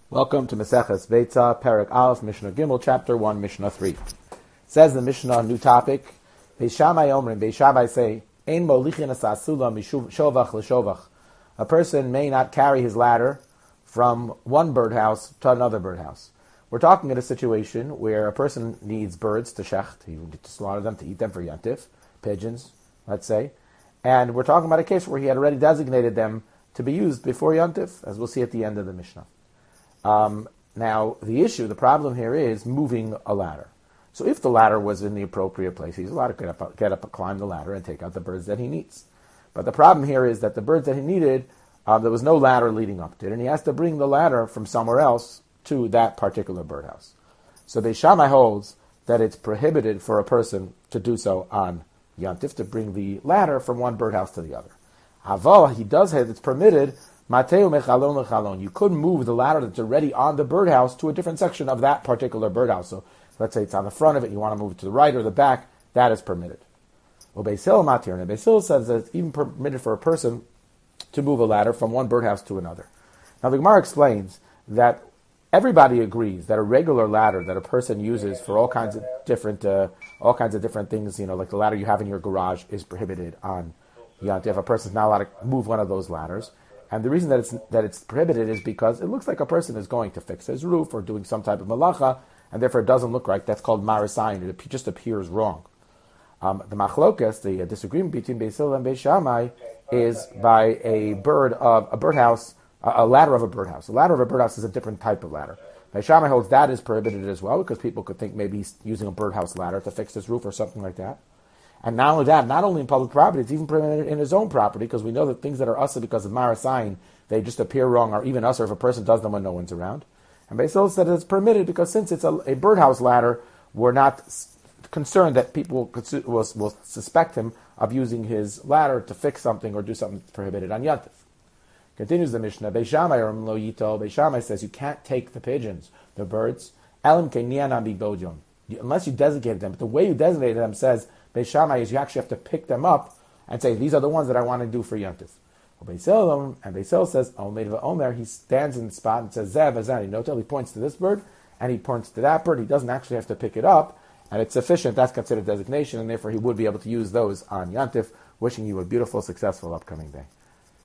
Welcome to Maseches Beitza, Perek Aleph, Mishnah Gimel, Chapter 1, Mishnah 3. Says the Mishnah, new topic, Beis Shammai Omrim, Beis Shammai say, Ein molichin asasula mishuv shovach l'shovach. A person may not carry his ladder from one birdhouse to another birdhouse. We're talking in a situation where a person needs birds to shecht, he needs to slaughter them, to eat them for yantif, pigeons, let's say, and we're talking about a case where he had already designated them to be used before yantif, as we'll see at the end of the Mishnah. Now, the problem here is moving a ladder. So if the ladder was in the appropriate place, he's allowed to get up, climb the ladder, and take out the birds that he needs. But the problem here is that the birds that he needed, there was no ladder leading up to it, and he has to bring the ladder from somewhere else to that particular birdhouse. So Beis Shammai holds that it's prohibited for a person to do so on Yantif, to bring the ladder from one birdhouse to the other. Aval, he does have it's permitted. Mateu mechalon lechalon. You could move the ladder that's already on the birdhouse to a different section of that particular birdhouse. So let's say it's on the front of it, you want to move it to the right or the back, that is permitted. Beis Hillel matir. And Beis Hillel says that it's even permitted for a person to move a ladder from one birdhouse to another. Now the Gemara explains that everybody agrees that a regular ladder that a person uses for all kinds of different things, like the ladder you have in your garage, is prohibited on Yantif. A person's not allowed to move one of those ladders. And the reason that it's prohibited is because it looks like a person is going to fix his roof or doing some type of malacha, and therefore it doesn't look right. That's called marasayin. It just appears wrong. The machlokas, the disagreement between Beis Hillel and Beis Shammai, is by a ladder of a birdhouse. A ladder of a birdhouse is a different type of ladder. Beis Shammai holds that is prohibited as well, because people could think maybe he's using a birdhouse ladder to fix his roof or something like that. And not only that, not only in public property, it's even permitted in his own property, because we know that things that are usher because of marasayin, they just appear wrong, or even usher if a person does them when no one's around. And Beis Hillel said it's permitted because since it's a birdhouse ladder, we're not concerned that people will suspect him of using his ladder to fix something or do something that's prohibited on Yantif. Continues the Mishnah, Beis Shammai or Lo Yito, Beis Shammai says you can't take the pigeons, the birds, elim ke'nianam bibodyon, unless you designate them. But the way you designate them, says Beis Shammai, is you actually have to pick them up and say, these are the ones that I want to do for Yantif. Beis Hillel says, Omer, he stands in the spot and says, Zev, Azani, notel, he points to this bird, and he points to that bird. He doesn't actually have to pick it up, and it's sufficient. That's considered designation, and therefore he would be able to use those on Yantif. Wishing you a beautiful, successful upcoming day.